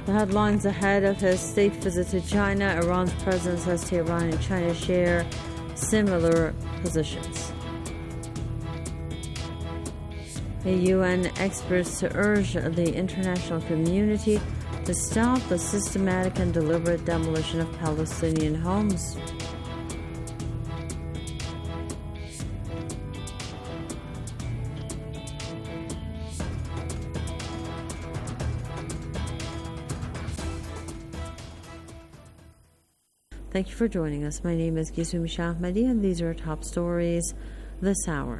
The headlines ahead of his state visit to China. Iran's president says Tehran and China share similar positions. The UN experts urge the international community to stop the systematic and deliberate demolition of Palestinian homes. Thank you for joining us. My name is Gisumi Shahmadi, and these are our top stories this hour.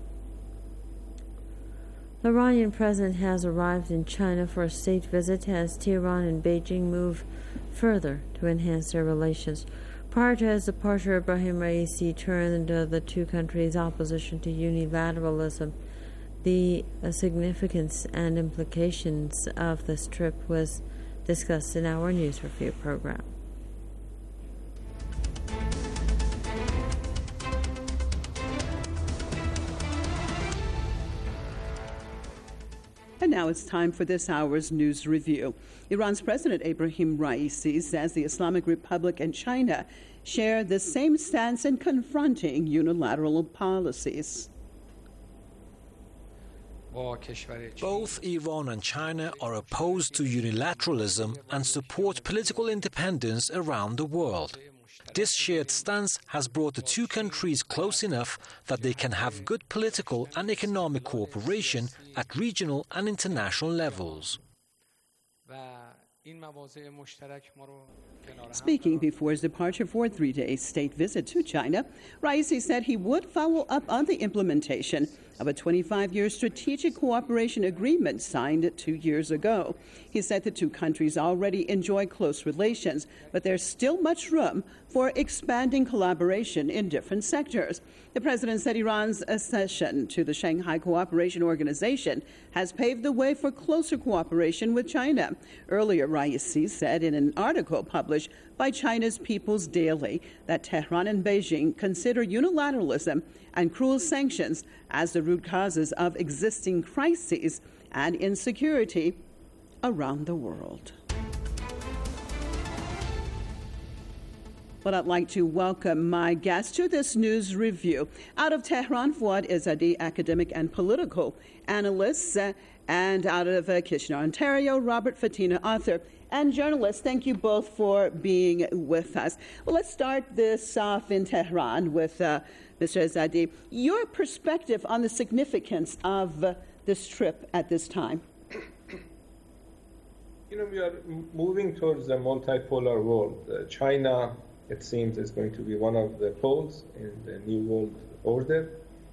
The Iranian president has arrived in China for a state visit as Tehran and Beijing move further to enhance their relations. Prior to his departure, Ebrahim Raisi turned the two countries' opposition to unilateralism. The significance and implications of this trip was discussed in our news review program. And now it's time for this hour's news review. Iran's President Ebrahim Raisi says the Islamic Republic and China share the same stance in confronting unilateral policies. Both Iran and China are opposed to unilateralism and support political independence around the world. This shared stance has brought the two countries close enough that they can have good political and economic cooperation at regional and international levels. Speaking before his departure for a 3-day state visit to China, Raisi said he would follow up on the implementation of a 25-year strategic cooperation agreement signed 2 years ago. He said the two countries already enjoy close relations, but there's still much room for expanding collaboration in different sectors. The president said Iran's accession to the Shanghai Cooperation Organization has paved the way for closer cooperation with China. Earlier, Raisi said in an article published by China's People's Daily that Tehran and Beijing consider unilateralism and cruel sanctions as the root causes of existing crises and insecurity around the world. Well, I'd like to welcome my guest to this news review. Out of Tehran, Fouad Izzadi, academic and political analyst, and out of Kitchener, Ontario, Robert Fatina, author and journalist. Thank you both for being with us. Well, let's start this off in Tehran with Mr. Izzadi. Your perspective on the significance of this trip at this time. We are moving towards a multipolar world. China, it seems, is going to be one of the poles in the New World Order.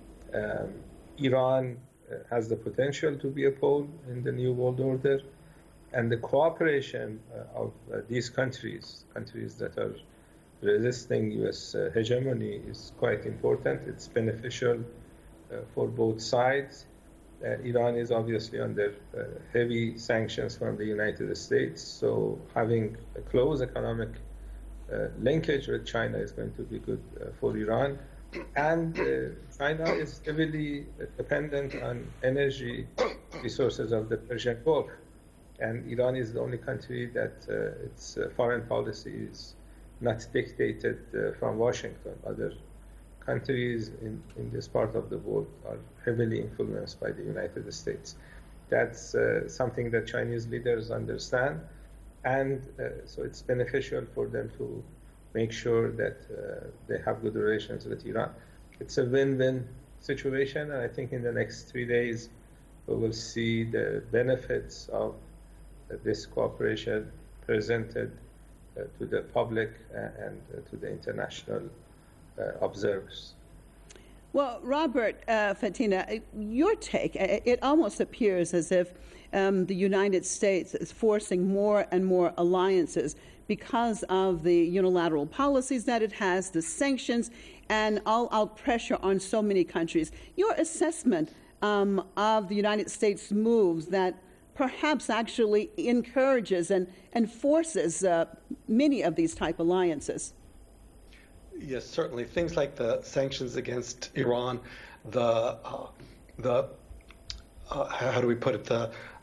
Iran has the potential to be a pole in the New World Order. And the cooperation of these countries that are resisting U.S. hegemony is quite important. It's beneficial for both sides. Iran is obviously under heavy sanctions from the United States, so having a close economic linkage with China is going to be good for Iran. And China is heavily dependent on energy resources of the Persian Gulf. And Iran is the only country that its foreign policy is not dictated from Washington. Other countries in this part of the world are heavily influenced by the United States. That's something that Chinese leaders understand. And so it's beneficial for them to make sure that they have good relations with Iran. It's a win-win situation, and I think in the next 3 days we will see the benefits of this cooperation presented to the public and to the international observers. Well, Robert Fatina, your take, it almost appears as if the United States is forcing more and more alliances because of the unilateral policies that it has, the sanctions, and all-out pressure on so many countries. Your assessment of the United States' moves that perhaps actually encourages and forces many of these type alliances. Yes, certainly. Things like the sanctions against Iran, how do we put it, the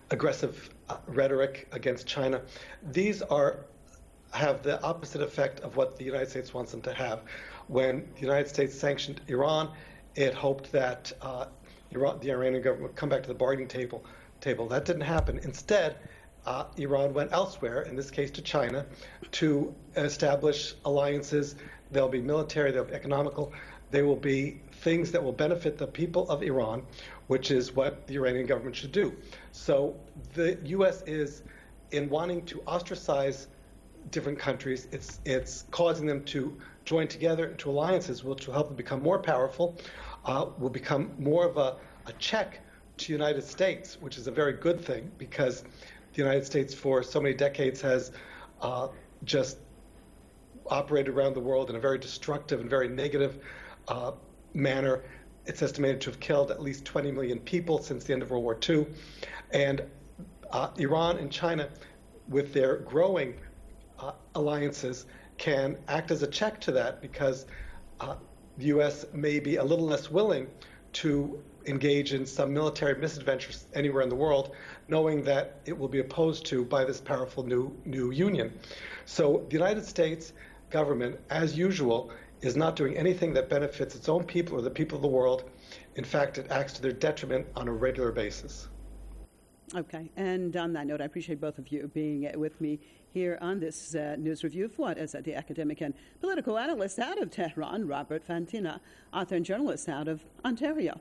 aggressive rhetoric against China. These have the opposite effect of what the United States wants them to have. When the United States sanctioned Iran, it hoped that the Iranian government would come back to the bargaining table. That didn't happen. Instead, Iran went elsewhere, in this case to China, to establish alliances. They'll be military, they'll be economical, they will be things that will benefit the people of Iran, which is what the Iranian government should do. So the U.S. is, in wanting to ostracize different countries, it's causing them to join together into alliances, which will help them become more powerful, will become more of a check to the United States, which is a very good thing, because the United States for so many decades has just operated around the world in a very destructive and very negative manner. It's estimated to have killed at least 20 million people since the end of World War II. And Iran and China, with their growing alliances, can act as a check to that, because the U.S. may be a little less willing to engage in some military misadventures anywhere in the world, knowing that it will be opposed to by this powerful new union. So the United States government, as usual, is not doing anything that benefits its own people or the people of the world. In fact, it acts to their detriment on a regular basis. Okay, and on that note, I appreciate both of you being with me here on this news review. Fuad Ezzati, academic and political analyst out of Tehran, Robert Fantina, author and journalist out of Ontario.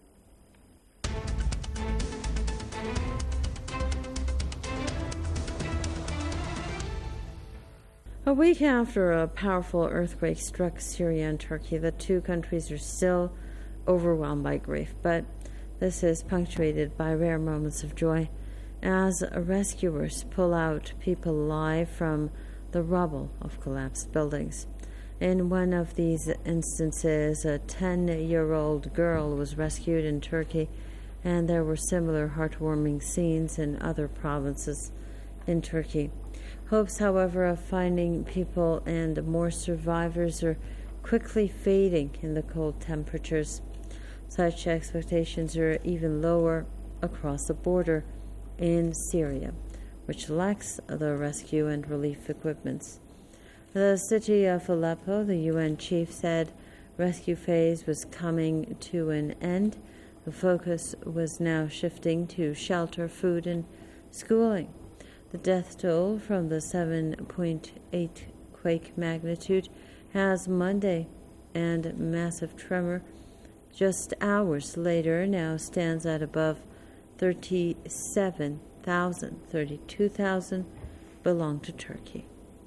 A week after a powerful earthquake struck Syria and Turkey, the two countries are still overwhelmed by grief, but this is punctuated by rare moments of joy as rescuers pull out people alive from the rubble of collapsed buildings. In one of these instances, a 10-year-old girl was rescued in Turkey, and there were similar heartwarming scenes in other provinces in Turkey. Hopes, however, of finding people and more survivors are quickly fading in the cold temperatures. Such expectations are even lower across the border in Syria, which lacks the rescue and relief equipment. The city of Aleppo, the UN chief said, rescue phase was coming to an end. The focus was now shifting to shelter, food, and schooling. The death toll from the 7.8 quake magnitude has Monday and massive tremor just hours later now stands at above 37,000. 32,000 belong to Turkey.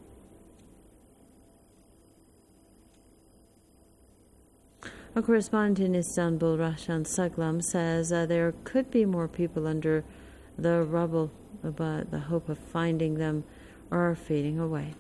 A correspondent in Istanbul, Rahshan Saglam, says there could be more people under the rubble, but the hope of finding them are fading away.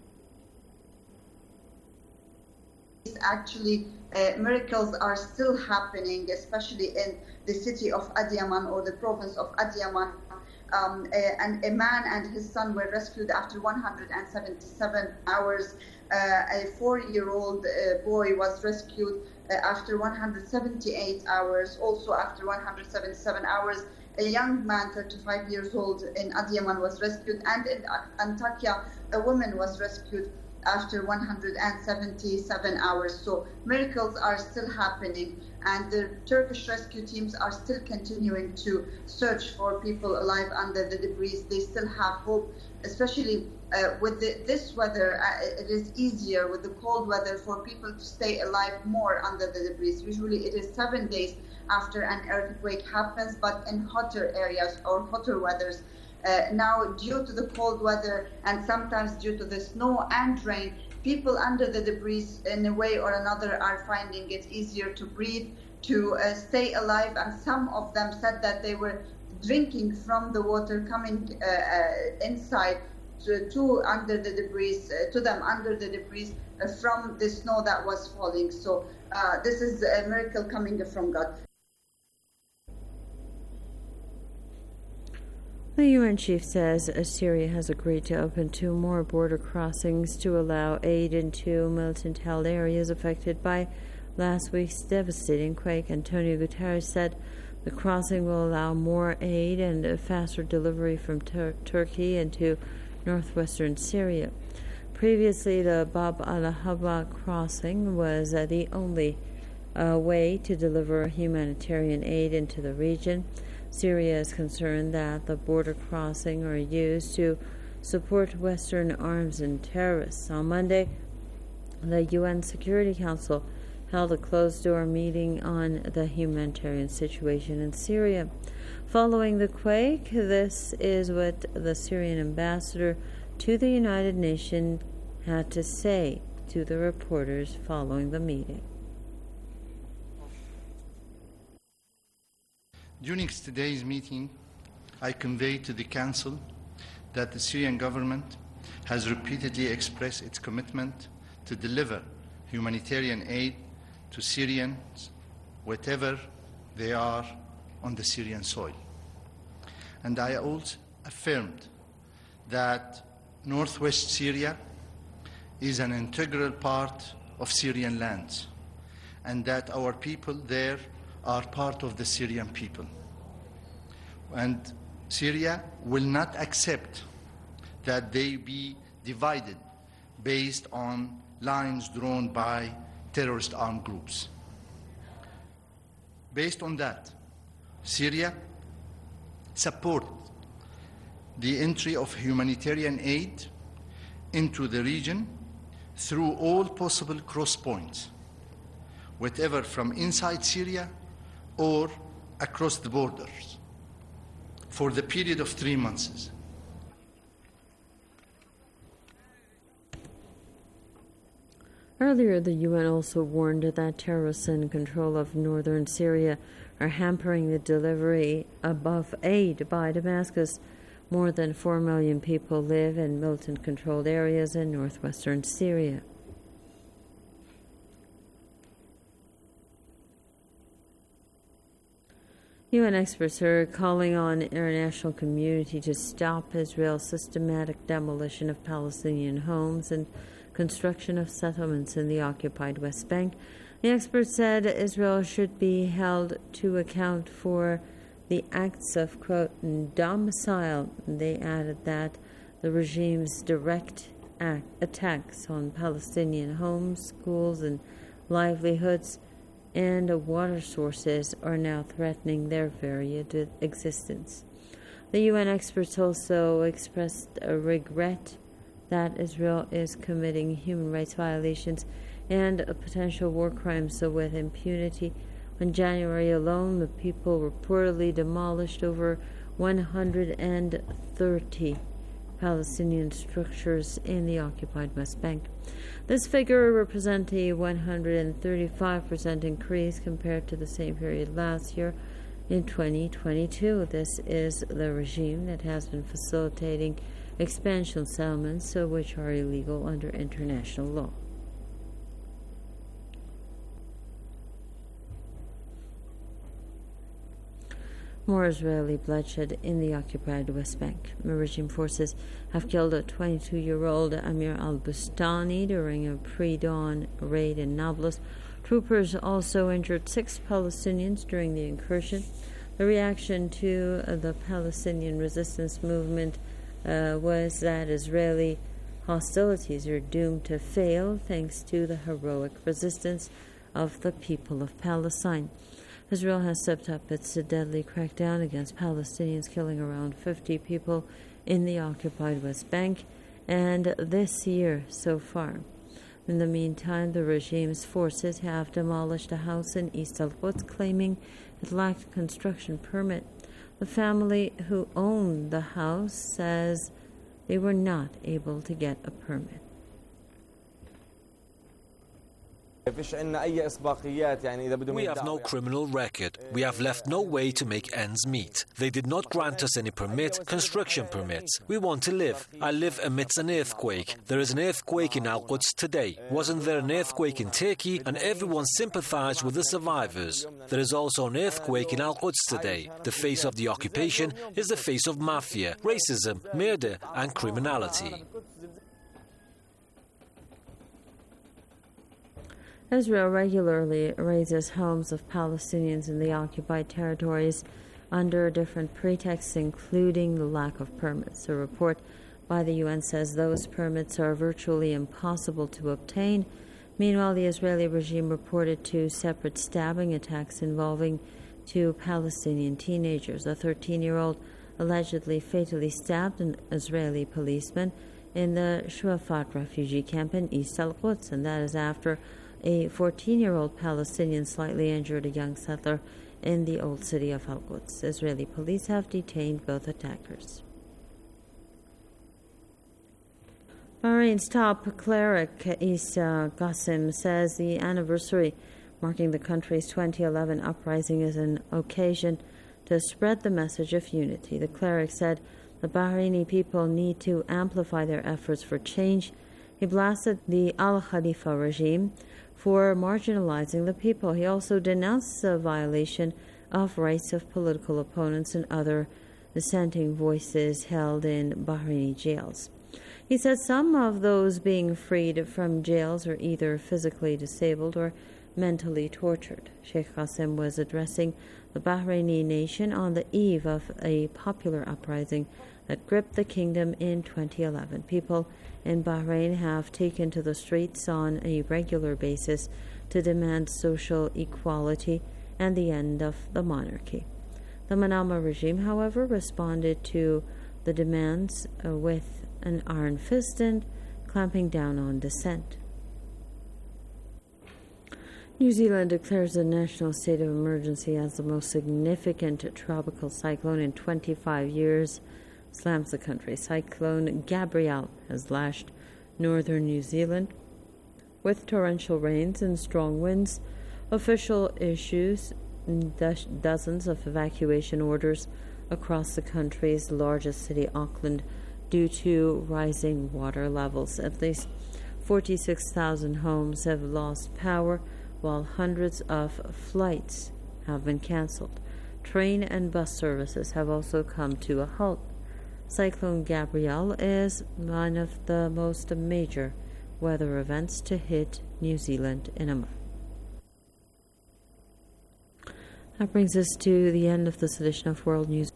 Actually, miracles are still happening, especially in the city of Adiyaman or the province of Adiyaman. And a man and his son were rescued after 177 hours. A 4-year-old boy was rescued after 178 hours. Also after 177 hours, a young man, 35 years old, in Adiyaman was rescued. And in Antakya, a woman was rescued after 177 hours. So miracles are still happening, and the Turkish rescue teams are still continuing to search for people alive under the debris. They still have hope, especially with this weather. It is easier with the cold weather for people to stay alive more under the debris. Usually it is 7 days after an earthquake happens, but in hotter areas or hotter weathers. Now, due to the cold weather and sometimes due to the snow and rain, people under the debris in a way or another are finding it easier to breathe, to stay alive. And some of them said that they were drinking from the water coming inside to under the debris, to them under the debris from the snow that was falling. So this is a miracle coming from God. The UN chief says Syria has agreed to open 2 more border crossings to allow aid into militant-held areas affected by last week's devastating quake. Antonio Guterres said The crossing will allow more aid and a faster delivery from Turkey into northwestern Syria. Previously, the Bab al-Haba crossing was the only way to deliver humanitarian aid into the region. Syria is concerned that the border crossing are used to support Western arms and terrorists. On Monday, the UN Security Council held a closed-door meeting on the humanitarian situation in Syria. Following the quake, this is what the Syrian ambassador to the United Nations had to say to the reporters following the meeting. During today's meeting, I conveyed to the Council that the Syrian government has repeatedly expressed its commitment to deliver humanitarian aid to Syrians wherever they are on the Syrian soil. And I also affirmed that northwest Syria is an integral part of Syrian lands and that our people there are part of the Syrian people. And Syria will not accept that they be divided based on lines drawn by terrorist armed groups. Based on that, Syria supports the entry of humanitarian aid into the region through all possible cross points, whatever from inside Syria or across the borders, for the period of 3 months. Earlier, the UN also warned that terrorists in control of northern Syria are hampering the delivery of aid by Damascus. More than 4 million people live in militant-controlled areas in northwestern Syria. UN experts are calling on the international community to stop Israel's systematic demolition of Palestinian homes and construction of settlements in the occupied West Bank. The experts said Israel should be held to account for the acts of, quote, domicile. They added that the regime's direct attacks on Palestinian homes, schools, and livelihoods and water sources are now threatening their very existence. The UN experts also expressed a regret that Israel is committing human rights violations and potential war crimes with impunity. In January alone, the people reportedly demolished over 130 Palestinian structures in the occupied West Bank. This figure represents a 135% increase compared to the same period last year. In 2022, this is the regime that has been facilitating expansion settlements, which are illegal under international law. More Israeli bloodshed in the occupied West Bank. The regime forces have killed a 22-year-old Amir al-Bustani during a pre-dawn raid in Nablus. Troopers also injured 6 Palestinians during the incursion. The reaction to the Palestinian resistance movement was that Israeli hostilities are doomed to fail thanks to the heroic resistance of the people of Palestine. Israel has stepped up its deadly crackdown against Palestinians, killing around 50 people in the occupied West Bank, and this year so far. In the meantime, the regime's forces have demolished a house in East al-Quds, claiming it lacked a construction permit. The family who owned the house says they were not able to get a permit. We have no criminal record. We have left no way to make ends meet. They did not grant us any construction permits. We want to live. I live amidst an earthquake. There is an earthquake in Al-Quds today. Wasn't there an earthquake in Turkey? And everyone sympathized with the survivors. There is also an earthquake in Al-Quds today. The face of the occupation is the face of mafia, racism, murder, and criminality. Israel regularly razes homes of Palestinians in the occupied territories under different pretexts, including the lack of permits. A report by the UN says those permits are virtually impossible to obtain. Meanwhile, the Israeli regime reported 2 separate stabbing attacks involving 2 Palestinian teenagers. A 13-year-old allegedly fatally stabbed an Israeli policeman in the Shuafat refugee camp in East Al-Quds, and that is after a 14-year-old Palestinian slightly injured a young settler in the old city of Al-Quds. Israeli police have detained both attackers. Bahrain's top cleric Isa Qasim says the anniversary marking the country's 2011 uprising is an occasion to spread the message of unity. The cleric said the Bahraini people need to amplify their efforts for change. He blasted the Al-Khalifa regime for marginalizing the people. He also denounced the violation of rights of political opponents and other dissenting voices held in Bahraini jails. He said some of those being freed from jails are either physically disabled or mentally tortured. Sheikh Qasim was addressing the Bahraini nation on the eve of a popular uprising that gripped the kingdom in 2011. People in Bahrain have taken to the streets on a regular basis to demand social equality and the end of the monarchy. The Manama regime, however, responded to the demands with an iron fist and clamping down on dissent. New Zealand declares a national state of emergency as the most significant tropical cyclone in 25 years slams the country. Cyclone Gabrielle has lashed northern New Zealand with torrential rains and strong winds. Official issues dozens of evacuation orders across the country's largest city, Auckland, due to rising water levels. At least 46,000 homes have lost power, while hundreds of flights have been cancelled. Train and bus services have also come to a halt. Cyclone Gabrielle is one of the most major weather events to hit New Zealand in a month. That brings us to the end of this edition of World News.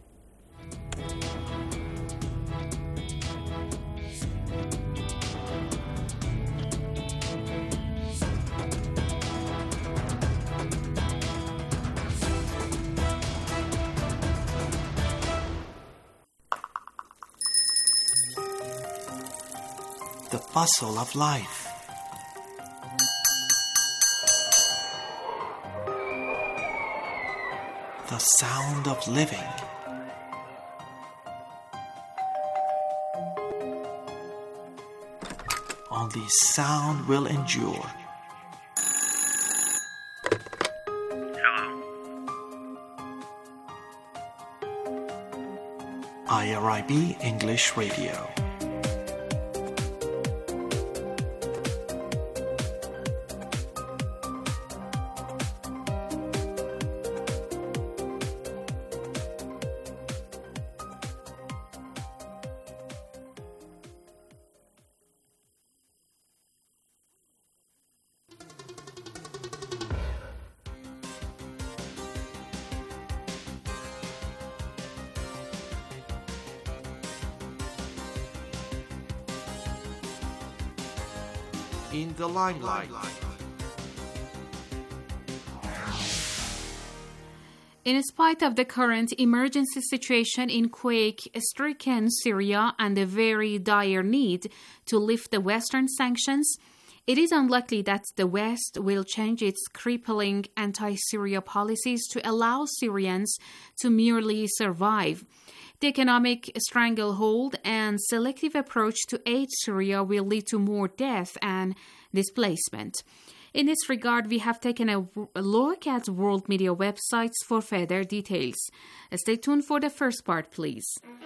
The bustle of life. The sound of living. Only sound will endure. IRIB English Radio. In the limelight. In spite of the current emergency situation in quake-stricken Syria and the very dire need to lift the Western sanctions, it is unlikely that the West will change its crippling anti-Syria policies to allow Syrians to merely survive. The economic stranglehold and selective approach to aid Syria will lead to more death and displacement. In this regard, we have taken a look at world media websites for further details. Stay tuned for the first part, please.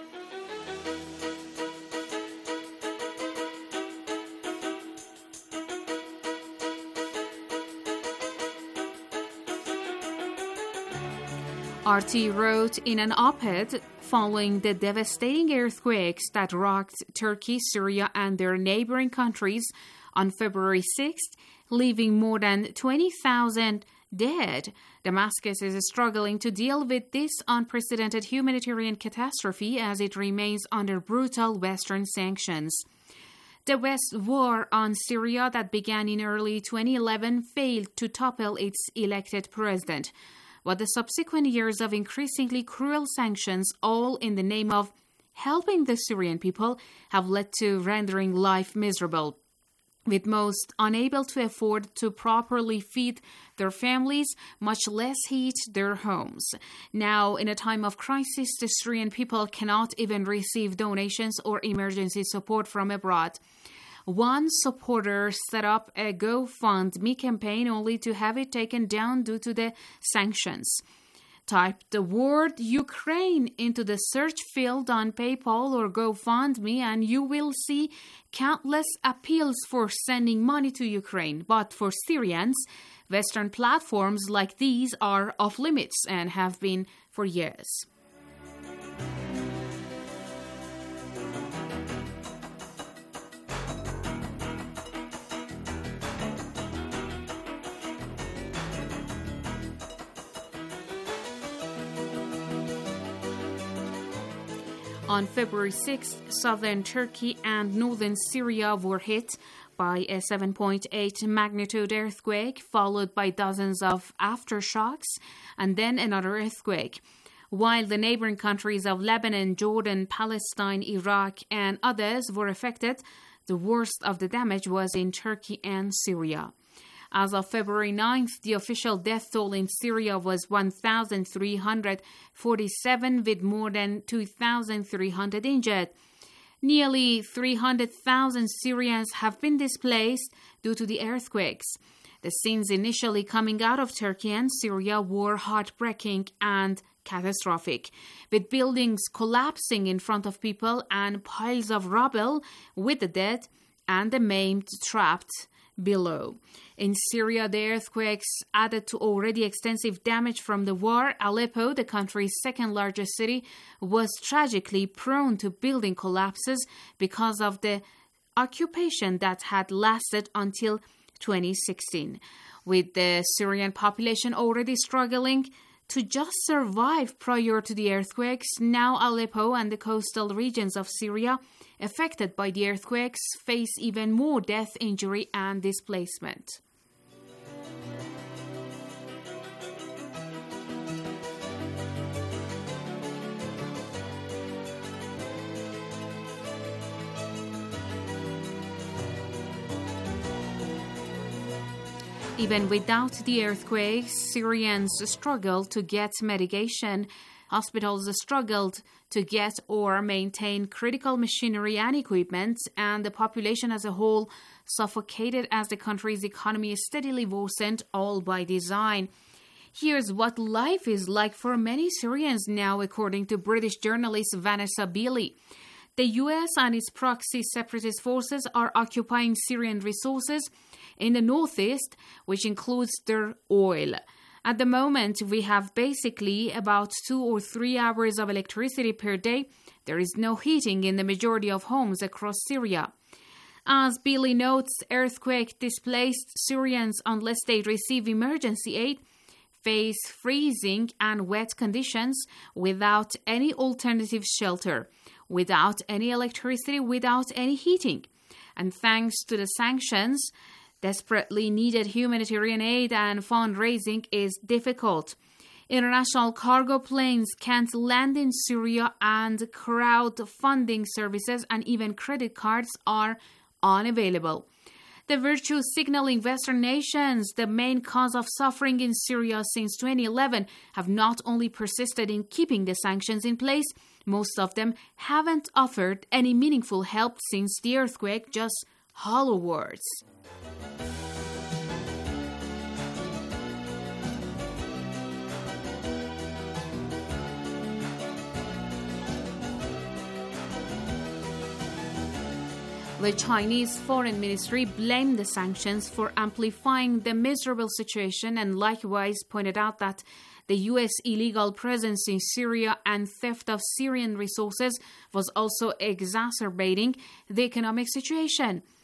RT wrote in an op-ed following the devastating earthquakes that rocked Turkey, Syria, and their neighboring countries on February 6th, leaving more than 20,000 dead. Damascus is struggling to deal with this unprecedented humanitarian catastrophe as it remains under brutal Western sanctions. The West war on Syria that began in early 2011 failed to topple its elected president, but the subsequent years of increasingly cruel sanctions, all in the name of helping the Syrian people, have led to rendering life miserable, with most unable to afford to properly feed their families, much less heat their homes. Now, in a time of crisis, the Syrian people cannot even receive donations or emergency support from abroad. One supporter set up a GoFundMe campaign only to have it taken down due to the sanctions. Type the word Ukraine into the search field on PayPal or GoFundMe and you will see countless appeals for sending money to Ukraine. But for Syrians, Western platforms like these are off limits and have been for years. On February 6th, southern Turkey and northern Syria were hit by a 7.8 magnitude earthquake, followed by dozens of aftershocks, and then another earthquake. While the neighboring countries of Lebanon, Jordan, Palestine, Iraq, and others were affected, the worst of the damage was in Turkey and Syria. As of February 9th, the official death toll in Syria was 1,347, with more than 2,300 injured. Nearly 300,000 Syrians have been displaced due to the earthquakes. The scenes initially coming out of Turkey and Syria were heartbreaking and catastrophic, with buildings collapsing in front of people and piles of rubble with the dead and the maimed trapped below. In Syria, the earthquakes added to already extensive damage from the war. Aleppo, the country's second largest city, was tragically prone to building collapses because of the occupation that had lasted until 2016. With the Syrian population already struggling to just survive prior to the earthquakes, now Aleppo and the coastal regions of Syria affected by the earthquakes face even more death, injury, and displacement. Even without the earthquakes, Syrians struggled to get medication. Hospitals struggled to get or maintain critical machinery and equipment, and the population as a whole suffocated as the country's economy steadily worsened, all by design. Here's what life is like for many Syrians now, according to British journalist Vanessa Beeley. The U.S. and its proxy separatist forces are occupying Syrian resources in the northeast, which includes their oil. At the moment, we have basically about 2 or 3 hours of electricity per day. There is no heating in the majority of homes across Syria. As Beeley notes, earthquake-displaced Syrians, unless they receive emergency aid, face freezing and wet conditions without any alternative shelter, without any electricity, without any heating. And thanks to the sanctions, desperately needed humanitarian aid and fundraising is difficult. International cargo planes can't land in Syria, and crowdfunding services and even credit cards are unavailable. The virtue signaling Western nations, the main cause of suffering in Syria since 2011, have not only persisted in keeping the sanctions in place, most of them haven't offered any meaningful help since the earthquake, just hollow words. The Chinese Foreign Ministry blamed the sanctions for amplifying the miserable situation and likewise pointed out that the U.S. illegal presence in Syria and theft of Syrian resources was also exacerbating the economic situation.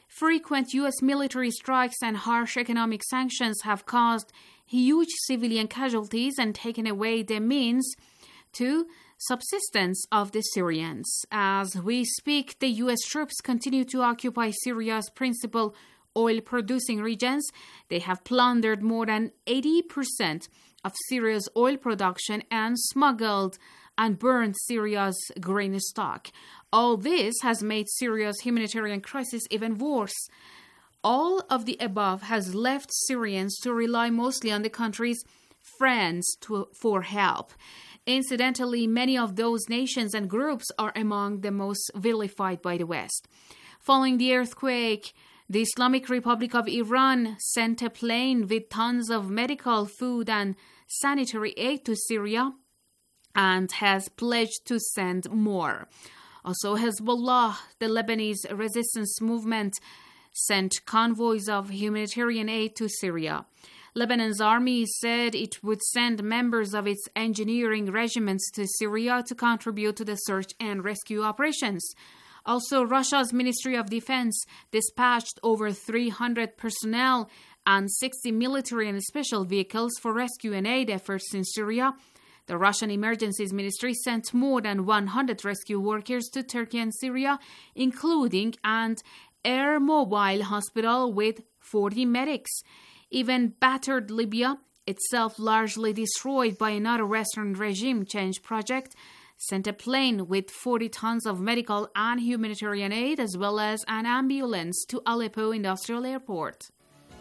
Frequent U.S. military strikes and harsh economic sanctions have caused huge civilian casualties and taken away the means to subsistence of the Syrians. As we speak, the U.S. troops continue to occupy Syria's principal oil-producing regions. They have plundered more than 80% of Syria's oil production and smuggled and burned Syria's grain stock. All this has made Syria's humanitarian crisis even worse. All of the above has left Syrians to rely mostly on the country's friends for help. Incidentally, many of those nations and groups are among the most vilified by the West. Following the earthquake, the Islamic Republic of Iran sent a plane with tons of medical, food, and sanitary aid to Syria and has pledged to send more. Also, Hezbollah, the Lebanese resistance movement, sent convoys of humanitarian aid to Syria. Lebanon's army said it would send members of its engineering regiments to Syria to contribute to the search and rescue operations. Also, Russia's Ministry of Defense dispatched over 300 personnel and 60 military and special vehicles for rescue and aid efforts in Syria. The Russian Emergencies Ministry sent more than 100 rescue workers to Turkey and Syria, including an air mobile hospital with 40 medics. Even battered Libya, itself largely destroyed by another Western regime change project, sent a plane with 40 tons of medical and humanitarian aid as well as an ambulance to Aleppo Industrial Airport.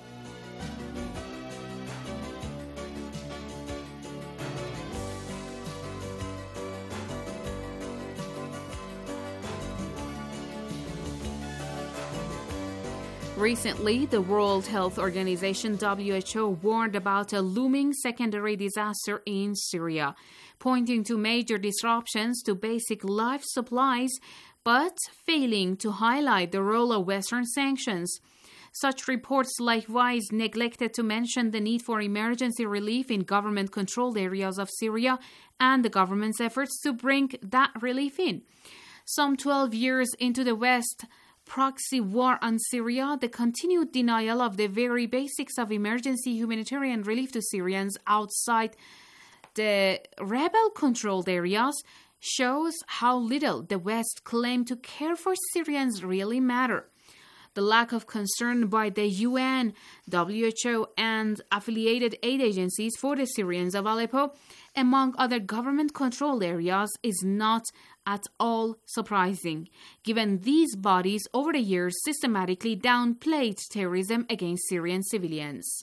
Recently, the World Health Organization (WHO) warned about a looming secondary disaster in Syria, pointing to major disruptions to basic life supplies, but failing to highlight the role of Western sanctions. Such reports likewise neglected to mention the need for emergency relief in government-controlled areas of Syria and the government's efforts to bring that relief in. Some 12 years into the West proxy war on Syria, the continued denial of the very basics of emergency humanitarian relief to Syrians outside the rebel-controlled areas shows how little the West claimed to care for Syrians really matter. The lack of concern by the UN, WHO, and affiliated aid agencies for the Syrians of Aleppo, among other government-controlled areas, is not at all surprising, given these bodies over the years systematically downplayed terrorism against Syrian civilians.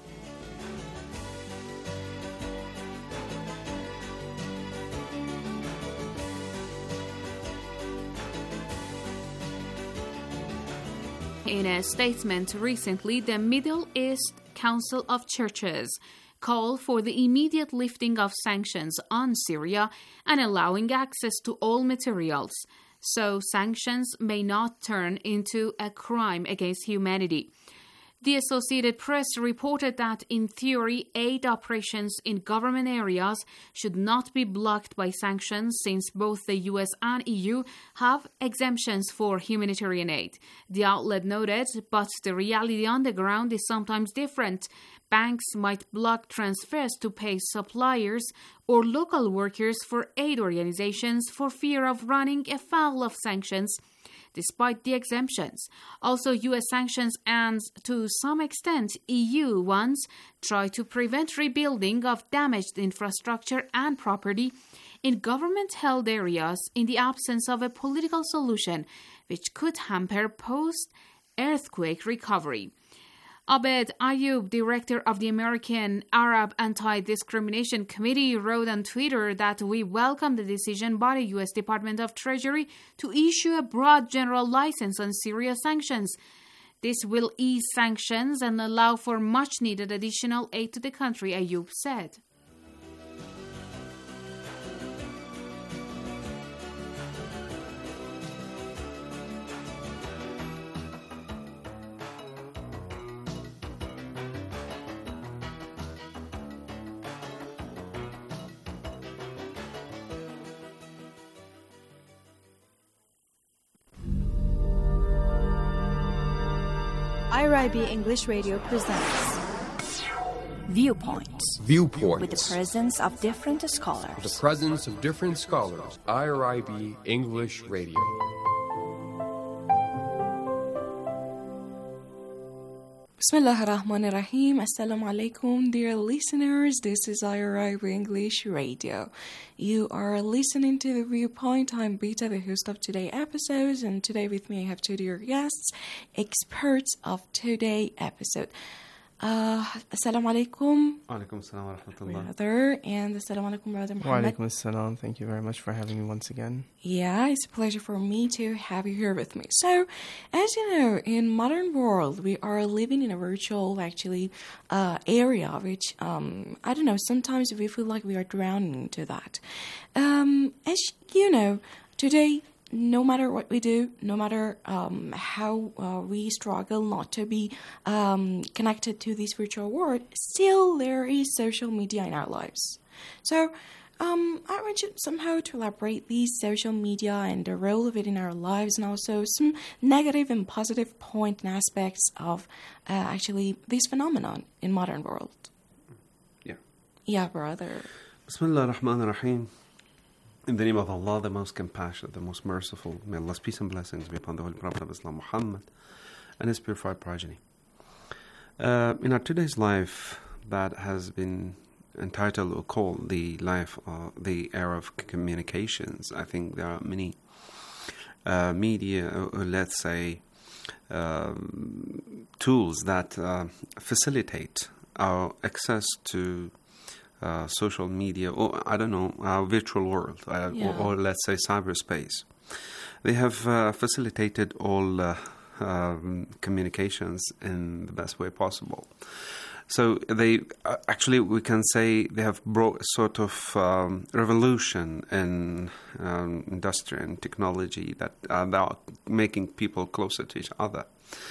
In a statement recently, the Middle East Council of Churches called for the immediate lifting of sanctions on Syria and allowing access to all materials, so sanctions may not turn into a crime against humanity. The Associated Press reported that, in theory, aid operations in government areas should not be blocked by sanctions since both the US and EU have exemptions for humanitarian aid. The outlet noted, but the reality on the ground is sometimes different. Banks might block transfers to pay suppliers or local workers for aid organizations for fear of running afoul of sanctions, despite the exemptions. Also, U.S. sanctions and, to some extent, EU ones try to prevent rebuilding of damaged infrastructure and property in government-held areas in the absence of a political solution, which could hamper post-earthquake recovery. Abed Ayoub, director of the American Arab Anti-Discrimination Committee, wrote on Twitter that we welcome the decision by the U.S. Department of Treasury to issue a broad general license on Syria sanctions. This will ease sanctions and allow for much-needed additional aid to the country, Ayoub said. IRIB English Radio presents Viewpoints. Viewpoints. With the presence of different scholars. With the presence of different scholars. IRIB English Radio. Bismillah ar-Rahman ar-Rahim. Assalamu alaikum, dear listeners. This is IRIB English Radio. You are listening to The Viewpoint. I'm Beta, the host of today's episodes, and today with me I have two dear guests, experts of today's episode. Assalamu alaikum. Alaikum assalam wa rahmatullah. Brother, and assalamu alaikum, Brother Muhammad. Wa alaikum assalam. Thank you very much for having me once again. Yeah, it's a pleasure for me to have you here with me. So, as you know, in modern world, we are living in a virtual, area, which, I don't know, sometimes we feel like we are drowning into that. As you know, today, no matter what we do, no matter how we struggle not to be connected to this virtual world, still there is social media in our lives. So I want you somehow to elaborate these social media and the role of it in our lives, and also some negative and positive point and aspects of this phenomenon in modern world. Yeah, brother. Bismillah ar-Rahman ar-Rahim. In the name of Allah, the most compassionate, the most merciful, may Allah's peace and blessings be upon the Holy Prophet of Islam, Muhammad, and his purified progeny. In our today's life, that has been entitled or called the life of the era of communications. I think there are many media, or let's say, tools that facilitate our access to social media, or I don't know, our virtual world, or let's say cyberspace. They have facilitated all communications in the best way possible. So they we can say they have brought a sort of revolution in industry and technology that are making people closer to each other.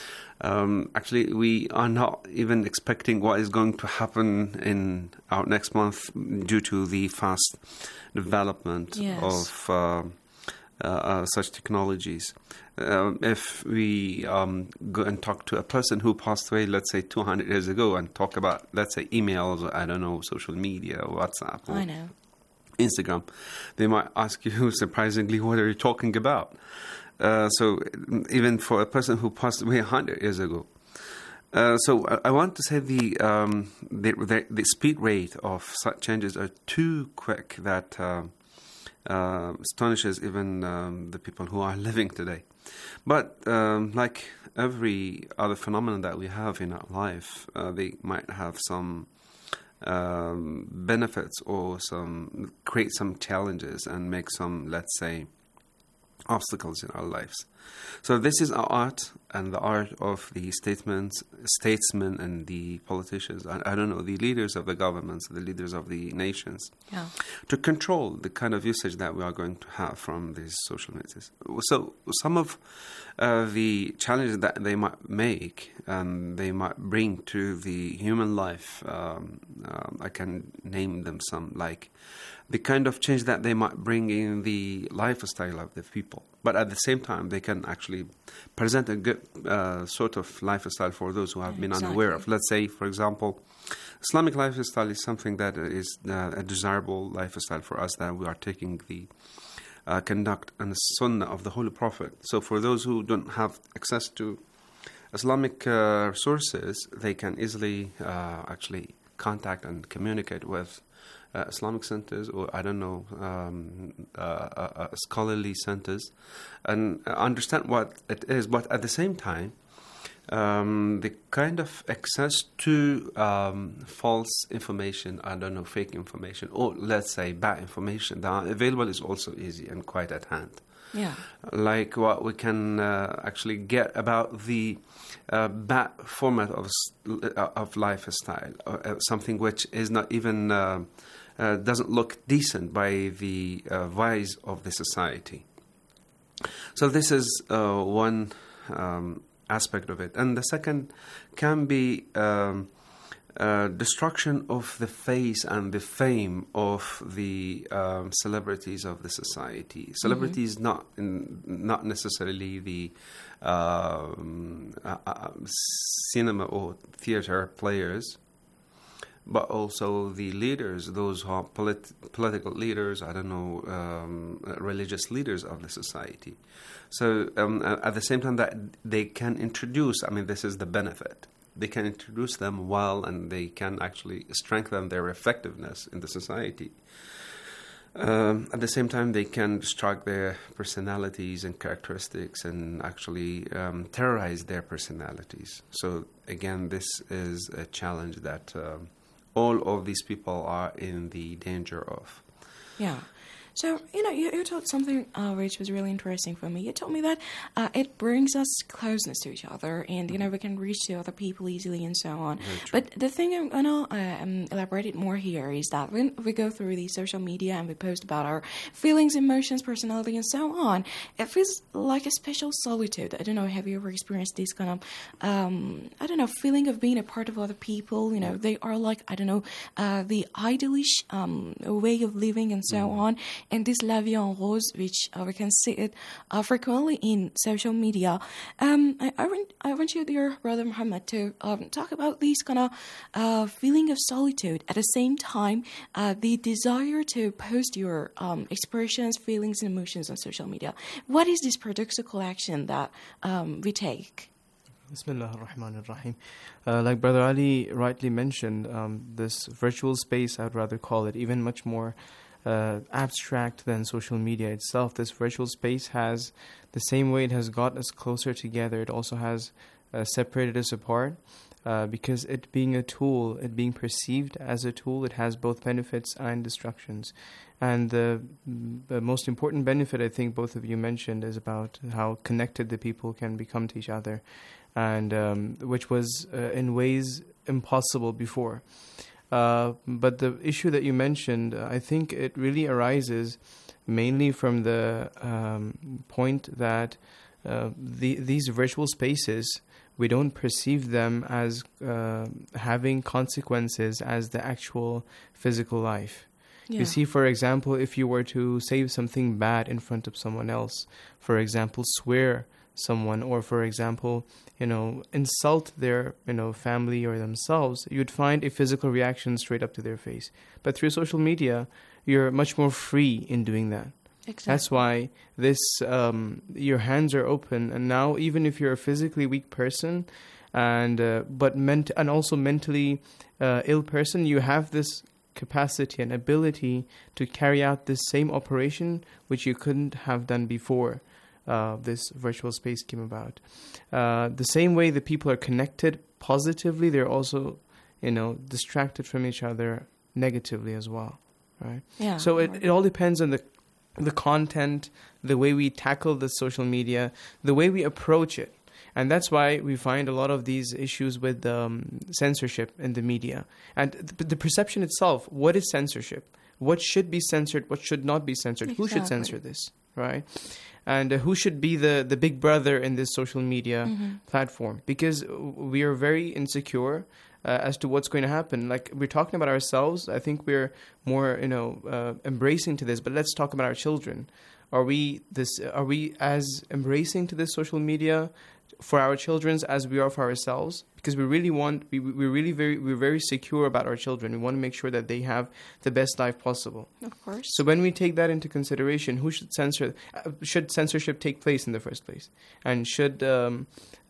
We are not even expecting what is going to happen in our next month due to the fast development of such technologies. If we go and talk to a person who passed away, let's say 200 years ago, and talk about, let's say, emails, or I don't know, social media, or WhatsApp, or Instagram, they might ask you, surprisingly, what are you talking about? So even for a person who passed away 100 years ago. So I want to say the speed rate of such changes are too quick that astonishes even the people who are living today. But like every other phenomenon that we have in our life, they might have some benefits or create some challenges and make some, let's say, obstacles in our lives. So this is our art, and the art of the statesmen and the politicians, I don't know, the leaders of the governments, the leaders of the nations, to control the kind of usage that we are going to have from these social medias. So some of the challenges that they might make, they might bring to the human life, I can name them some, like the kind of change that they might bring in the lifestyle of the people. But at the same time, they can actually present a good sort of lifestyle for those who have been unaware of. Let's say, for example, Islamic lifestyle is something that is a desirable lifestyle for us, that we are taking the conduct and sunnah of the Holy Prophet. So for those who don't have access to Islamic sources, they can easily actually contact and communicate with Islamic centers, or I don't know, scholarly centers, and understand what it is. But at the same time, the kind of access to false information, I don't know, fake information, or let's say bad information that are available is also easy and quite at hand. Yeah. Like what we can actually get about the bad format of lifestyle, something which is not even doesn't look decent by the eyes of the society. So this is one aspect of it, and the second can be destruction of the face and the fame of the celebrities of the society. Celebrities not necessarily the cinema or theater players, but also the leaders, those who are political leaders, religious leaders of the society. So at the same time that they can introduce, this is the benefit, they can introduce them well and they can actually strengthen their effectiveness in the society. At the same time, they can strike their personalities and characteristics and actually terrorize their personalities. So again, this is a challenge that all of these people are in the danger of. Yeah. So, you told something which was really interesting for me. You told me that it brings us closeness to each other and, we can reach to other people easily and so on. But the thing I'm going to elaborate it more here is that when we go through the social media and we post about our feelings, emotions, personality, and so on, it feels like a special solitude. I don't know, have you ever experienced this kind of, feeling of being a part of other people? They are like, the idealish way of living and so on. And this La Vie en Rose, which we can see it frequently in social media. I want you, dear brother Muhammad, to talk about this kind of feeling of solitude. At the same time, the desire to post your expressions, feelings, and emotions on social media. What is this paradoxical action that we take? Bismillah ar-Rahman ar-Rahim. Like Brother Ali rightly mentioned, this virtual space, I'd rather call it, even much more abstract than social media itself. This virtual space has, the same way it has got us closer together, it also has separated us apart, because it being a tool, it being perceived as a tool, it has both benefits and destructions. And the most important benefit, I think both of you mentioned, is about how connected the people can become to each other, and which was in ways impossible before. But the issue that you mentioned, I think it really arises mainly from the point that these virtual spaces, we don't perceive them as having consequences as the actual physical life. Yeah. You see, for example, if you were to say something bad in front of someone else, for example, swear someone, or for example, insult their, family or themselves, you'd find a physical reaction straight up to their face. But through social media, you're much more free in doing that. Exactly. That's why this, your hands are open, and now even if you're a physically weak person, and also mentally ill person, you have this capacity and ability to carry out this same operation which you couldn't have done before this virtual space came about. The same way the people are connected positively, they're also, distracted from each other negatively as well, right? Yeah. So it all depends on the content, the way we tackle the social media, the way we approach it. And that's why we find a lot of these issues with censorship in the media. And the perception itself, what is censorship? What should be censored? What should not be censored? Exactly. Who should censor this, right? And who should be the big brother in this social media platform? Because we are very insecure as to what's going to happen. Like, we're talking about ourselves. I think we're more, embracing to this. But let's talk about our children. Are we as embracing to this social media for our children as we are for ourselves? Because we really we're very secure about our children. We want to make sure that they have the best life possible. Of course. So when we take that into consideration, who should should censorship take place in the first place? And should, in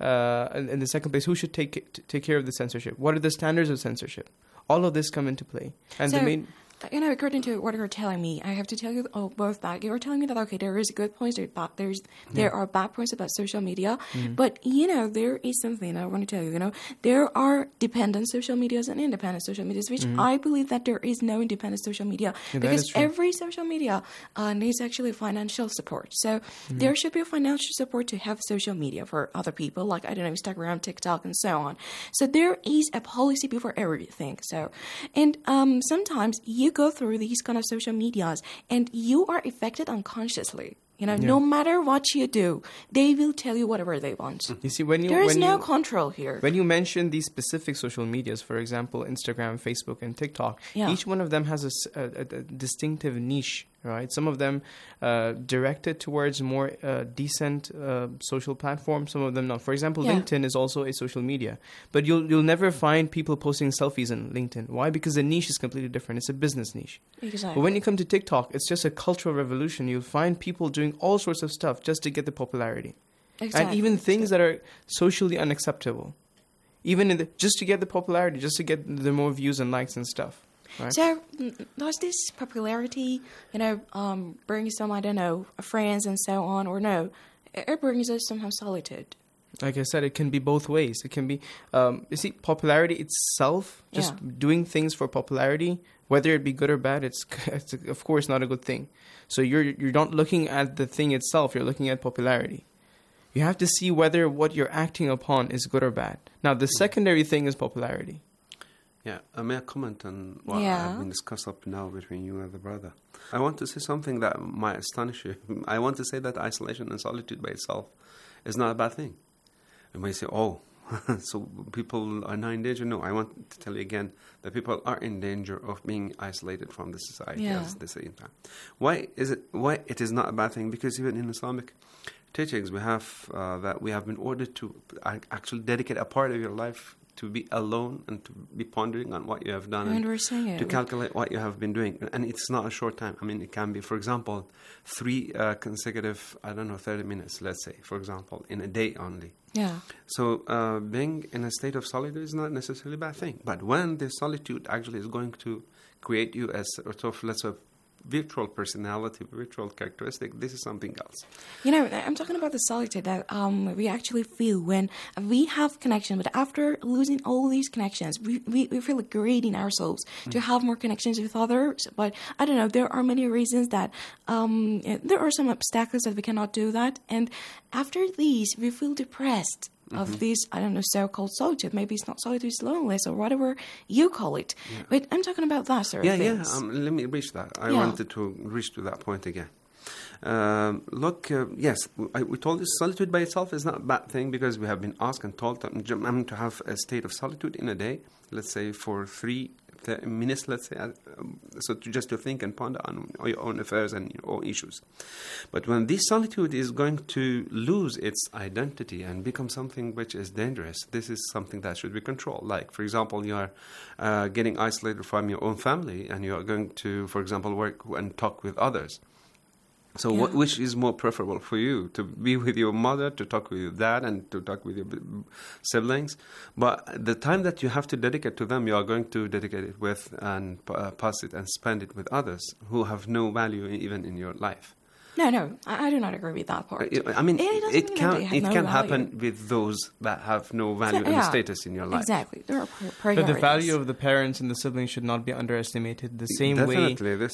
the second place, who should take care of the censorship? What are the standards of censorship? All of this come into play. And the main... according to what you're telling me, I have to tell you both that. You're telling me that, okay, there is good points, there are bad points about social media, but, there is something I want to tell you, there are dependent social medias and independent social medias, which I believe that there is no independent social media, because every social media needs actually financial support. So there should be a financial support to have social media for other people, like, Instagram, TikTok, and so on. So there is a policy before everything. So, and sometimes you go through these kind of social medias and you are affected unconsciously No matter what you do, they will tell you whatever they want. You see, there is no control here. When you mention these specific social medias, for example, Instagram, Facebook, and TikTok, each one of them has a distinctive niche, right? Some of them directed towards more decent social platforms, some of them not. For example, LinkedIn is also a social media, but you'll never find people posting selfies on LinkedIn. Why? Because the niche is completely different. It's a business niche. Exactly. But when you come to TikTok, it's just a cultural revolution. You'll find people doing all sorts of stuff just to get the popularity. Exactly. And even things that are socially unacceptable. Even just to get the popularity, just to get the more views and likes and stuff. Right? So does this popularity, bring some, I don't know, friends and so on, or no? It brings us somehow solitude. Like I said, it can be both ways. It can be, you see, popularity itself, just doing things for popularity, whether it be good or bad, it's of course not a good thing. So you're not looking at the thing itself, you're looking at popularity. You have to see whether what you're acting upon is good or bad. Now, the secondary thing is popularity. Yeah, may I comment on what has been discussed up now between you and the brother? I want to say something that might astonish you. I want to say that isolation and solitude by itself is not a bad thing. And when you say, so people are not in danger. No, I want to tell you again that people are in danger of being isolated from the society at the same time. Why it is not a bad thing? Because even in Islamic teachings, we have that we have been ordered to actually dedicate a part of your life to be alone and to be pondering on what you have done and to calculate what you have been doing. And it's not a short time. I mean, it can be, for example, 3 consecutive, 30 minutes, let's say, for example, in a day only. Yeah. So being in a state of solitude is not necessarily a bad thing. But when the solitude actually is going to create you as sort of, let's say, virtual personality, virtual characteristic, this is something else. I'm talking about the solitude that we actually feel when we have connection, but after losing all these connections, we feel like grading ourselves to have more connections with others. But I don't know, there are many reasons that there are some obstacles that we cannot do that. And after these, we feel depressed of this, so-called solitude. Maybe it's not solitude, it's loneliness or whatever you call it. Yeah. But I'm talking about that sort of things. Let me reach that. I wanted to reach to that point again. Yes, we told you solitude by itself is not a bad thing because we have been asked and told to have a state of solitude in a day, let's say for 3 minutes, let's say, so to think and ponder on your own affairs and your own issues. But when this solitude is going to lose its identity and become something which is dangerous, this is something that should be controlled. Like, for example, you are getting isolated from your own family and you are going to, for example, work and talk with others. So which is more preferable for you? To be with your mother, to talk with your dad, and to talk with your siblings? But the time that you have to dedicate to them, you are going to dedicate it with and pass it and spend it with others who have no value even in your life. No, I do not agree with that part. I mean, it can happen with those that have no value and status in your life. Exactly. There are priorities. But the value of the parents and the siblings should not be underestimated. The same way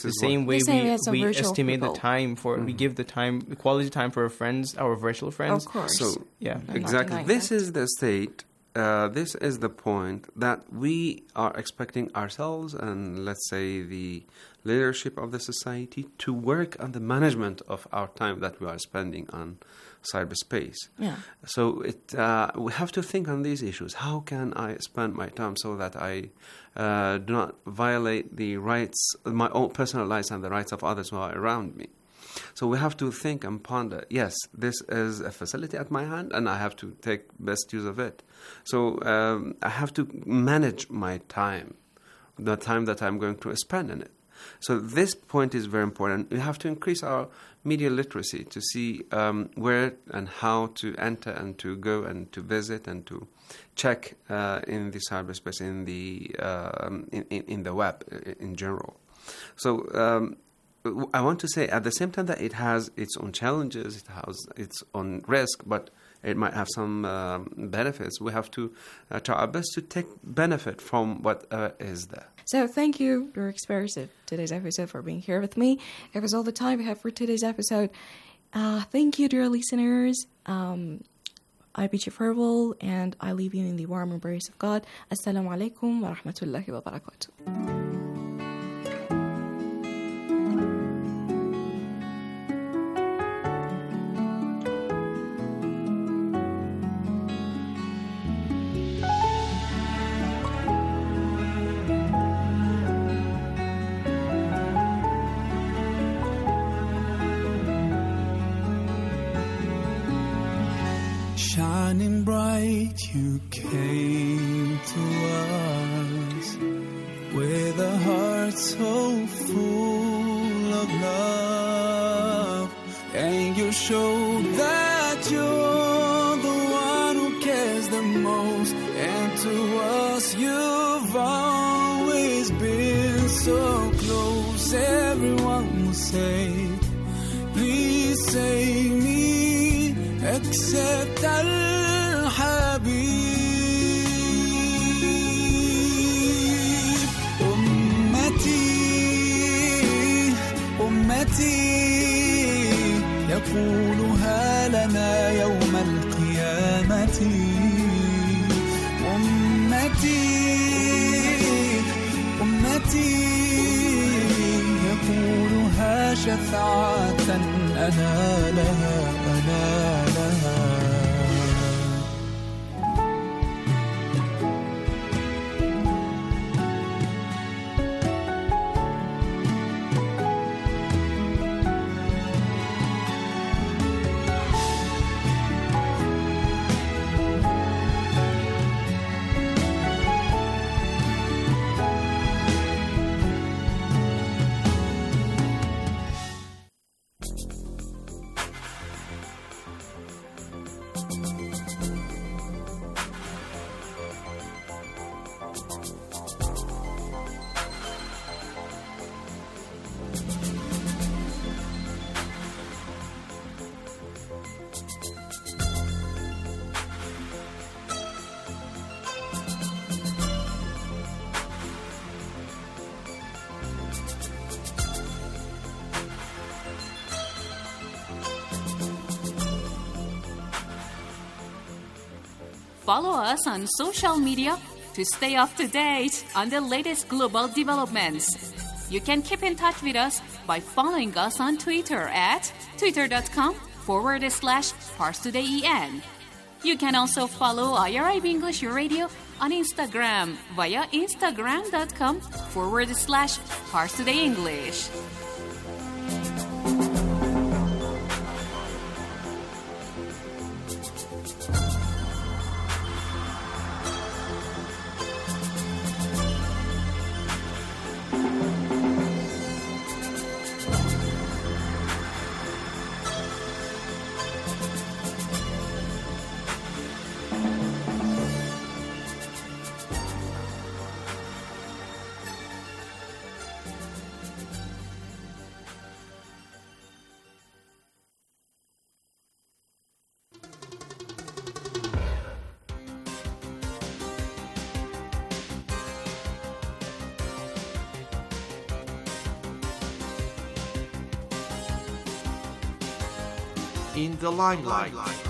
we estimate the time for, we give the quality time for our friends, our virtual friends. Of course. So, exactly. This is the state. This is the point that we are expecting ourselves and, let's say, the leadership of the society to work on the management of our time that we are spending on cyberspace. Yeah. So we have to think on these issues. How can I spend my time so that I do not violate the rights, my own personal rights and the rights of others who are around me? So we have to think and ponder, yes, this is a facility at my hand and I have to take best use of it. So I have to manage my time, the time that I'm going to spend in it. So this point is very important. We have to increase our media literacy to see where and how to enter and to go and to visit and to check in the cyberspace, in the web in general. So I want to say at the same time that it has its own challenges, it has its own risk, but it might have some benefits. We have to try our best to take benefit from what is there. So thank you, your experts of today's episode, for being here with me. It was all the time we have for today's episode. Thank you, dear listeners. I bid you farewell, and I leave you in the warm embrace of God. Assalamu alaikum wa rahmatullahi wa barakatuh. Shining bright, you came to us with a heart so full of love, and you showed that you're the one who cares the most, and to us you've always been so close. Everyone will say, please save me, except Al-Habib. أمتي يقولها لنا يوم القيامة. أمتي يقولها شفاعة أنا لها. Follow us on social media to stay up to date on the latest global developments. You can keep in touch with us by following us on Twitter at twitter.com/ParsTodayEN. You can also follow IRIB English Radio on Instagram via instagram.com/ParsTodayEnglish. In the limelight.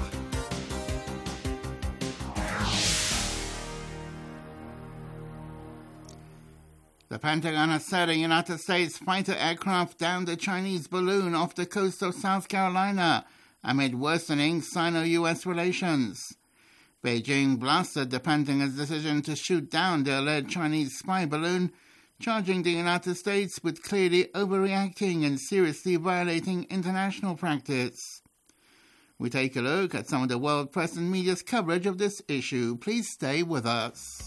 The Pentagon has said a United States fighter aircraft downed a Chinese balloon off the coast of South Carolina amid worsening Sino-U.S. relations. Beijing blasted the Pentagon's decision to shoot down the alleged Chinese spy balloon, charging the United States with clearly overreacting and seriously violating international practice. We take a look at some of the world press and media's coverage of this issue. Please stay with us.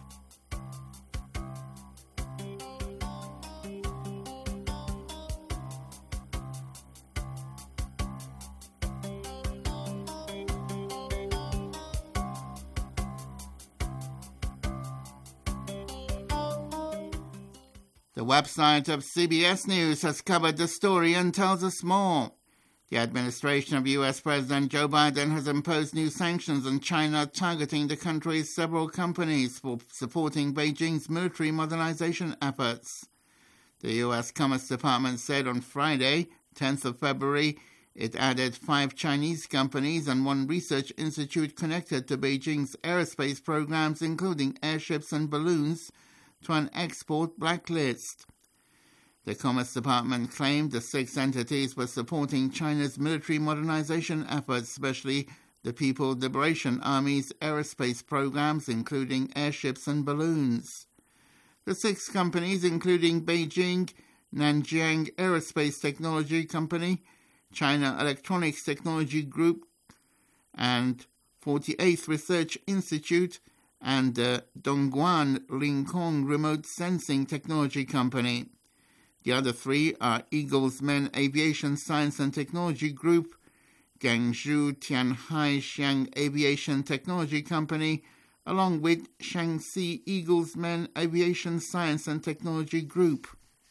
The website of CBS News has covered the story and tells us more. The administration of U.S. President Joe Biden has imposed new sanctions on China, targeting the country's several companies for supporting Beijing's military modernization efforts. The U.S. Commerce Department said on Friday, 10th of February, it added 5 Chinese companies and 1 research institute connected to Beijing's aerospace programs, including airships and balloons, to an export blacklist. The Commerce Department claimed the 6 entities were supporting China's military modernization efforts, especially the People's Liberation Army's aerospace programs, including airships and balloons. The 6 companies, including Beijing, Nanjiang Aerospace Technology Company, China Electronics Technology Group, and 48th Research Institute, and the Dongguan Lincoln Remote Sensing Technology Company. The other three are Eaglesmen Aviation Science and Technology Group, Guangzhou Tianhai Xiang Aviation Technology Company, along with Shaanxi Eaglesmen Aviation Science and Technology Group.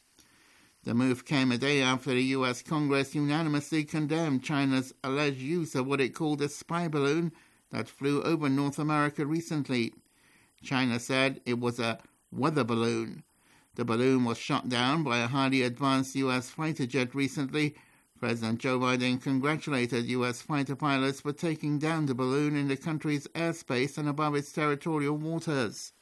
The move came a day after the U.S. Congress unanimously condemned China's alleged use of what it called a spy balloon that flew over North America recently. China said it was a weather balloon. The balloon was shot down by a highly advanced U.S. fighter jet recently. President Joe Biden congratulated U.S. fighter pilots for taking down the balloon in the country's airspace and above its territorial waters.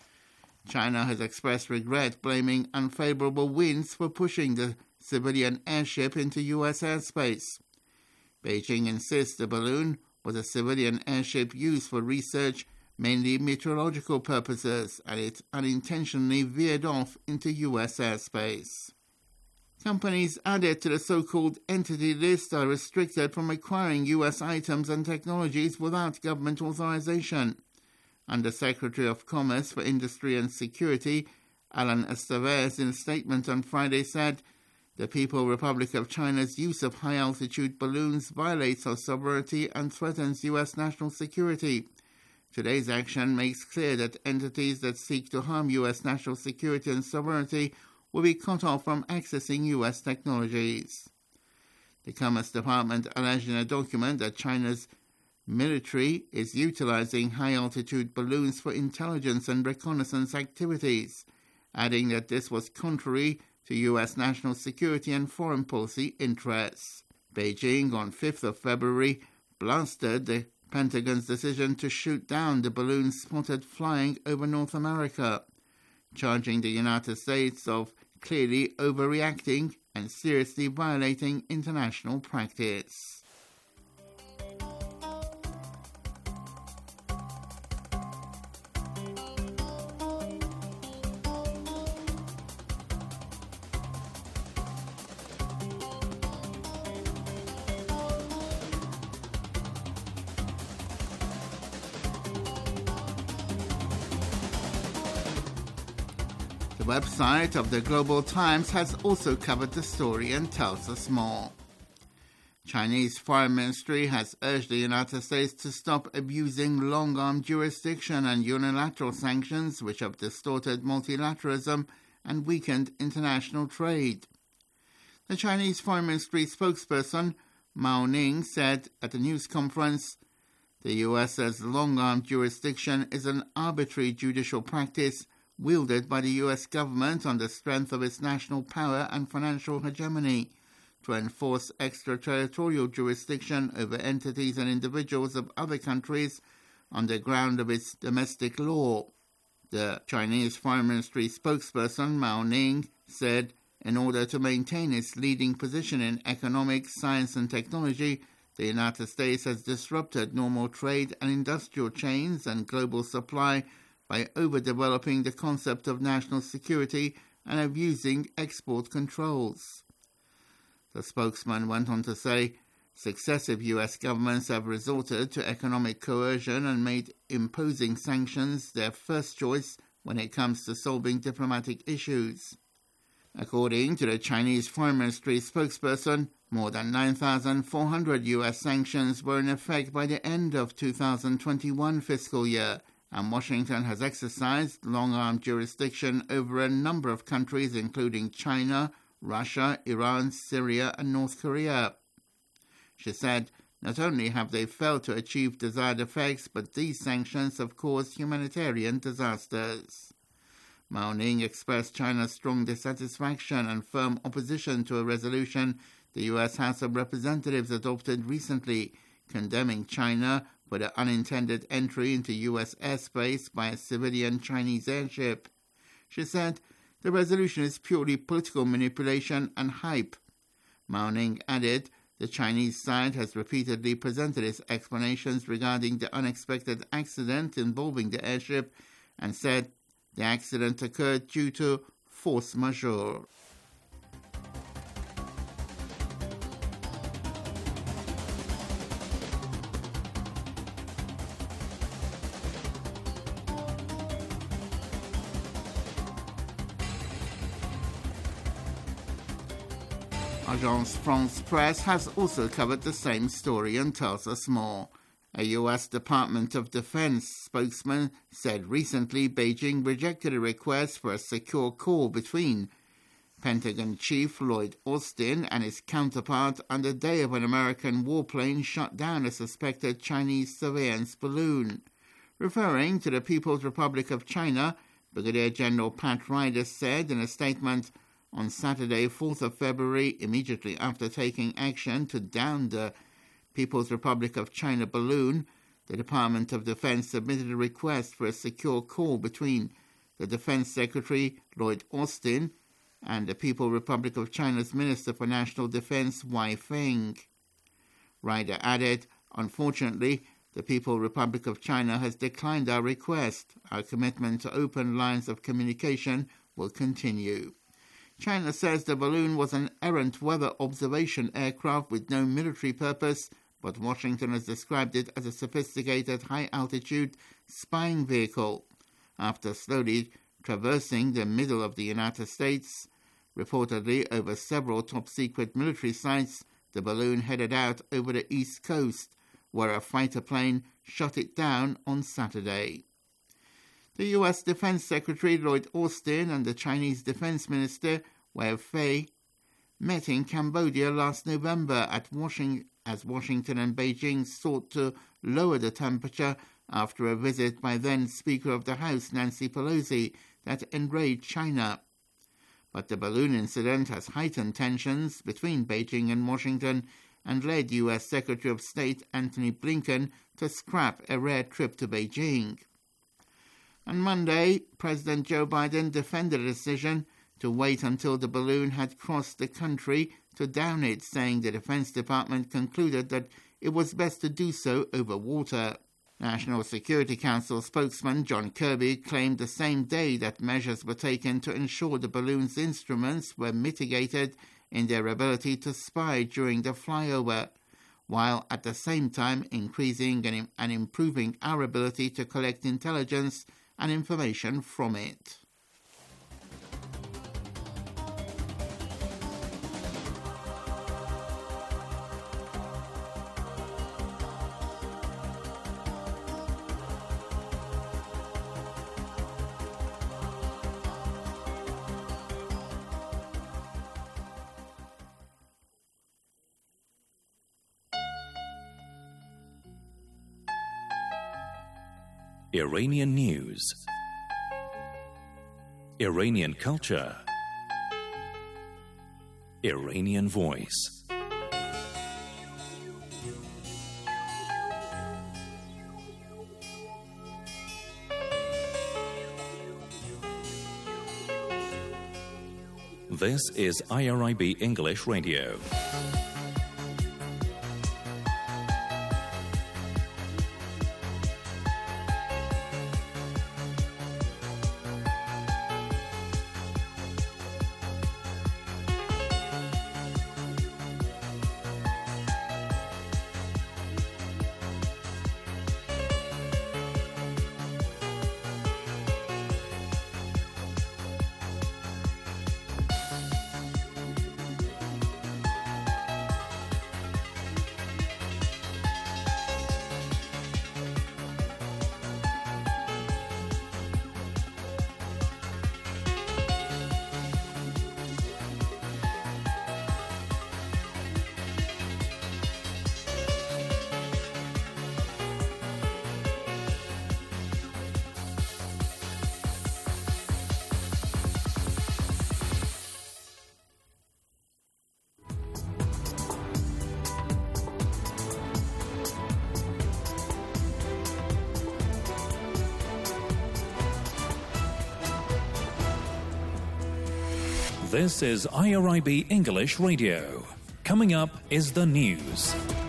China has expressed regret, blaming unfavorable winds for pushing the civilian airship into U.S. airspace. Beijing insists the balloon was a civilian airship used for research, mainly meteorological purposes, and it unintentionally veered off into U.S. airspace. Companies added to the so-called entity list are restricted from acquiring U.S. items and technologies without government authorization. Under-Secretary of Commerce for Industry and Security, Alan Estevez, in a statement on Friday said, "The People's Republic of China's use of high-altitude balloons violates our sovereignty and threatens U.S. national security. Today's action makes clear that entities that seek to harm U.S. national security and sovereignty will be cut off from accessing U.S. technologies." The Commerce Department alleged in a document that China's military is utilizing high-altitude balloons for intelligence and reconnaissance activities, adding that this was contrary to U.S. national security and foreign policy interests. Beijing, on 5th of February, blasted the Pentagon's decision to shoot down the balloon spotted flying over North America, charging the United States of clearly overreacting and seriously violating international practice. The website of the Global Times has also covered the story and tells us more. Chinese Foreign Ministry has urged the United States to stop abusing long-arm jurisdiction and unilateral sanctions which have distorted multilateralism and weakened international trade. The Chinese Foreign Ministry spokesperson Mao Ning said at a news conference, "The US's long-arm jurisdiction is an arbitrary judicial practice wielded by the U.S. government on the strength of its national power and financial hegemony to enforce extraterritorial jurisdiction over entities and individuals of other countries on the ground of its domestic law." The Chinese Foreign Ministry spokesperson Mao Ning said, in order to maintain its leading position in economics, science and technology, the United States has disrupted normal trade and industrial chains and global supply by overdeveloping the concept of national security and abusing export controls. The spokesman went on to say, successive U.S. governments have resorted to economic coercion and made imposing sanctions their first choice when it comes to solving diplomatic issues. According to the Chinese Foreign Ministry spokesperson, more than 9,400 U.S. sanctions were in effect by the end of 2021 fiscal year, and Washington has exercised long-arm jurisdiction over a number of countries including China, Russia, Iran, Syria and North Korea. She said, not only have they failed to achieve desired effects, but these sanctions have caused humanitarian disasters. Mao Ning expressed China's strong dissatisfaction and firm opposition to a resolution the U.S. House of Representatives adopted recently, condemning China for the unintended entry into U.S. airspace by a civilian Chinese airship. She said, the resolution is purely political manipulation and hype. Mao Ning added, the Chinese side has repeatedly presented its explanations regarding the unexpected accident involving the airship and said the accident occurred due to force majeure. Agence France-Presse has also covered the same story and tells us more. A U.S. Department of Defense spokesman said recently Beijing rejected a request for a secure call between Pentagon Chief Lloyd Austin and his counterpart on the day of an American warplane shot down a suspected Chinese surveillance balloon. Referring to the People's Republic of China, Brigadier General Pat Ryder said in a statement on Saturday, 4th of February, immediately after taking action to down the People's Republic of China balloon, the Department of Defense submitted a request for a secure call between the Defense Secretary, Lloyd Austin, and the People's Republic of China's Minister for National Defense, Wei Feng. Ryder added, "Unfortunately, the People's Republic of China has declined our request. Our commitment to open lines of communication will continue." China says the balloon was an errant weather observation aircraft with no military purpose, but Washington has described it as a sophisticated high-altitude spying vehicle. After slowly traversing the middle of the United States, reportedly over several top-secret military sites, the balloon headed out over the East Coast, where a fighter plane shot it down on Saturday. The U.S. Defense Secretary Lloyd Austin and the Chinese Defense Minister Wei Feng met in Cambodia last November as Washington and Beijing sought to lower the temperature after a visit by then Speaker of the House Nancy Pelosi that enraged China. But the balloon incident has heightened tensions between Beijing and Washington and led U.S. Secretary of State Antony Blinken to scrap a rare trip to Beijing. On Monday, President Joe Biden defended a decision to wait until the balloon had crossed the country to down it, saying the Defense Department concluded that it was best to do so over water. National Security Council spokesman John Kirby claimed the same day that measures were taken to ensure the balloon's instruments were mitigated in their ability to spy during the flyover, while at the same time increasing and improving our ability to collect intelligence and information from it. Iranian news, Iranian culture, Iranian voice. This is IRIB English Radio. This is IRIB English Radio. Coming up is the news.